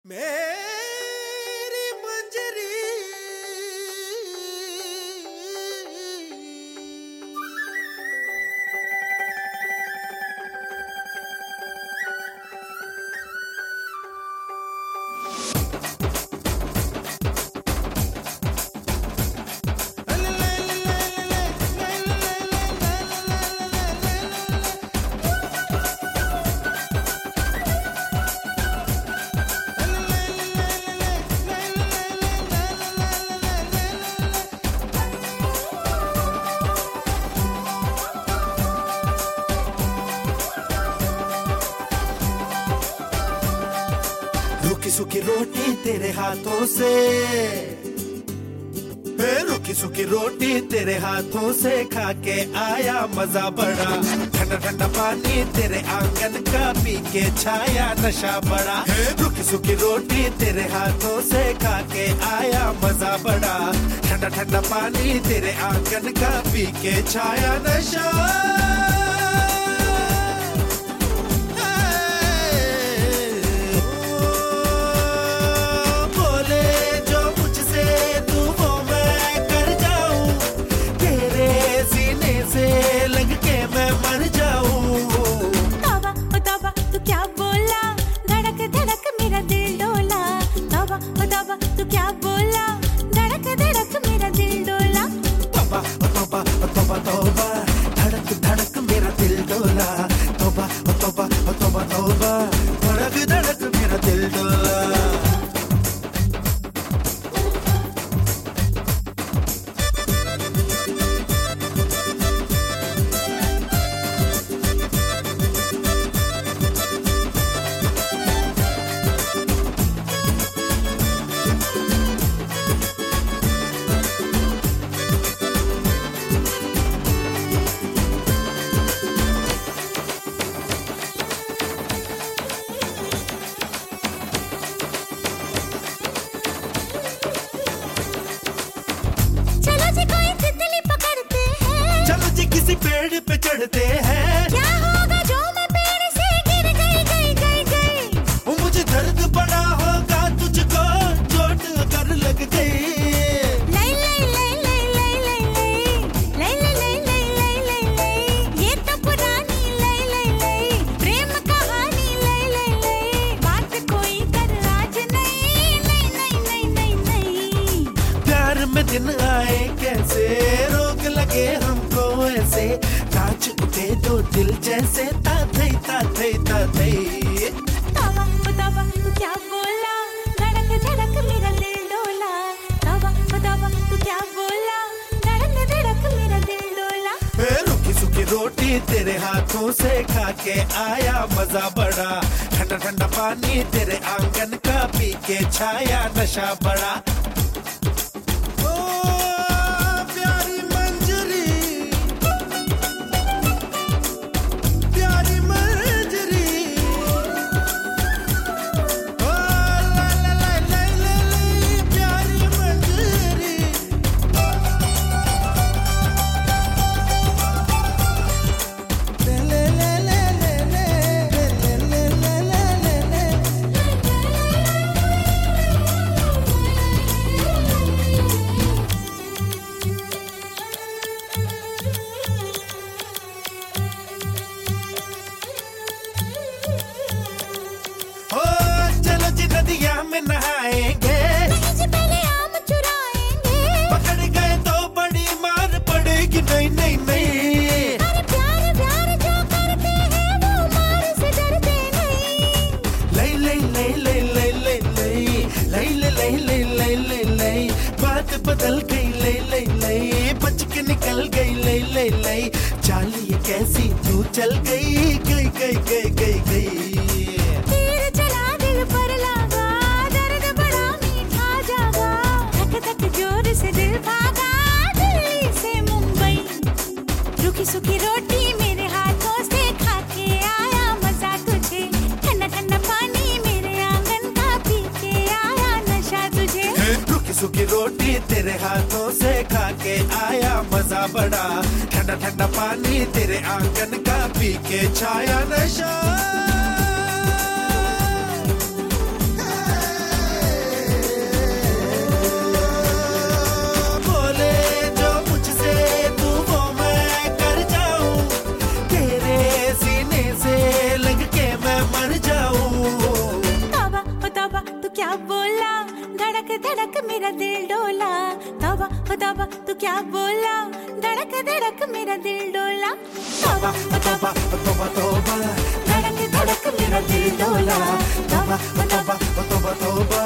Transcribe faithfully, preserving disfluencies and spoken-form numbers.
मेरी मंजरी रुकी सुखी रोटी तेरे हाथों से, रुकी सुखी रोटी तेरे हाथों से खा के आया मजा बड़ा। ठंडा ठंडा पानी तेरे आंगन का पी के छाया नशा बड़ा। रुकी सुखी रोटी तेरे हाथों से खा के आया मजा बड़ा। ठंडा ठंडा पानी तेरे आंगन का पी के छाया नशा। तू क्या बोला, धड़क धड़क मेरा दिल डोला। तौबा तौबा तौबा तौबा, धड़क धड़क मेरा दिल डोला। तौबा तौबा तौबा तौबा, धड़क धड़क मेरा दिल डोला। चलो जी किसी पेड़ पे चढ़ते हैं। क्या होगा जो मैं पेड़ से गिर गई गई गई गई। वो मुझे दर्द बड़ा होगा तुझको चोट अगर लग गई। लई लई लई लई लई लई लई लई लई लई लई लई, ये तो पुरानी लई लई लई प्रेम कहानी लई लई लई। बात कोई कर आज नहीं नहीं नहीं नहीं नहीं नहीं। प्यार में दिन आए कैसे, रोग लगे हमको ऐसे, नाच उठे दो दिल जैसे ताथई ताथई ताथई। तौबा तौबा तू क्या बोला, धड़क धड़क मेरा दिल डोला। तौबा तौबा तू क्या बोला, धड़क धड़क मेरा दिल डोला। रुकी सुखी रोटी तेरे हाथों से खा के आया मजा बड़ा। ठंडा ठंडा पानी तेरे आंगन का पी के छाया नशा बड़ा। में नहाएंगे, पहले आम चुराएंगे। पकड़ गए तो बड़ी मार पड़ेगी। नहीं नहीं नहीं, अरे प्यार प्यार जो करते हैं वो मार से डरते नहीं। लई लई लई लई लई लई लई लई लई लई लई लई लई, बात बदल गई लई लई लई, बच के निकल गई लई लई लई। चाल ये कैसी तू चल गई गई गई गई गई गई। तीर चला दिल पर लगा, दर्द बड़ा मीठा जागा। धक धक जोर से दिल भागा, दिल्ली से मुंबई। रुकी सुखी रोटी मेरे हाथों से खा के आया मजा तुझे। ठंडा ठंडा पानी मेरे आंगन का पी के आया नशा तुझे। रुकी सुखी रोटी तेरे हाथों से खा के आया मजा बड़ा। ठंडा ठंडा पानी तेरे आंगन का पी के छाया नशा। मेरा दिल डोला, तौबा ओ तौबा तू क्या बोला, धड़क धड़क मेरा दिल डोला, तौबा ओ तौबा तोबा तोबा धड़क धड़क मेरा दिल डोला, तौबा ओ तौबा तोबा तोबा